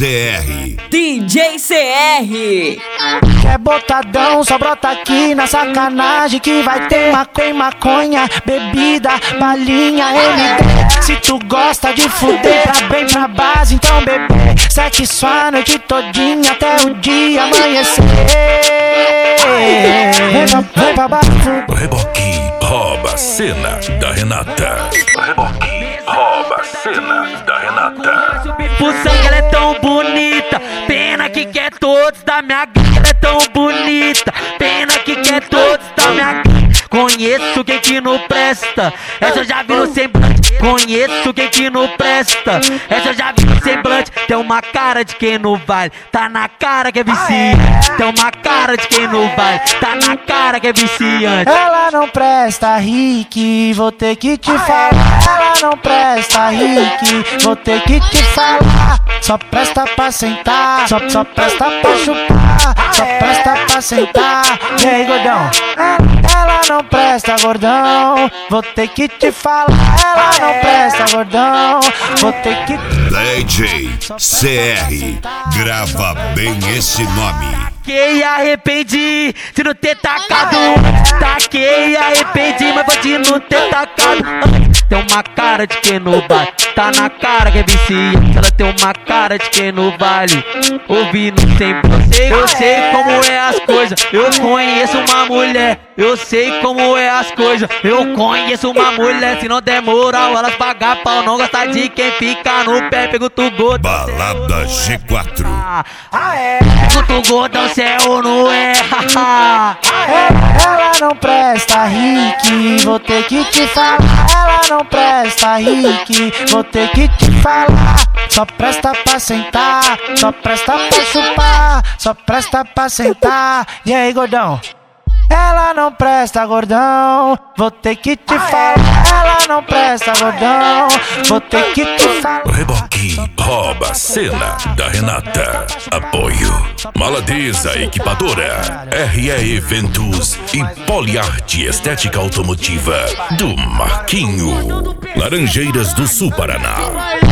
CR. DJ CR. É botadão, só brota aqui na sacanagem que vai ter maconha, bebida, balinha, MD. Se tu gosta de fuder pra bem pra base, então bebê, sexo a noite todinha até o dia amanhecer. Vem pra baixo. Reboque rouba a cena da Renata. Reboque rouba a cena da Renata. Por sangue ela é tão bonita, pena que quer todos da minha gangue. Ela é tão bonita, pena que quer todos da minha gangue. Conheço quem que não presta, essa eu já vi no semblante. Conheço quem que não presta, essa eu já vi no semblante. Tem uma cara de quem não vale, tá na cara que é viciante. Tem uma cara de quem não vale, tá na cara que é viciante. Ela não presta, Rick, vou ter que te falar. Ela não presta, Rick, vou ter que te falar. Só presta pra sentar, só presta pra chupar, só presta pra sentar. E aí, gordão? Ela não presta, gordão, vou ter que te falar. Ela não presta, gordão, vou ter que... DJ CR, grava bem esse nome. Taquei, arrependi de não ter tacado. Taquei, arrependi, mas pode não ter tacado. Tem uma cara de quem não vale, tá na cara que é viciante. Ela tem uma cara de quem não vale, ouvindo sempre. Eu sei como é as coisas, eu conheço uma mulher. Eu sei como é as coisas, eu conheço uma mulher. Se não der moral, elas pagam pau. Não gosta de quem fica no pé. Pergunta o gordo. Balada G4. Pergunta o gordão se é ou não é. Ela não presta, Rick, vou ter que te falar. Ela não presta, Rick, vou ter que te falar. Só presta pra sentar, só presta pra chupar, só presta pra sentar. E aí, gordão? Ela não presta, gordão, vou ter que te falar. Ela não presta, gordão, vou ter que te falar. Reboque rouba a cena da Renata. Apoio Maladeza Equipadora, RE Eventos e Poliarte Estética Automotiva do Marquinho. Laranjeiras do Sul, Paraná.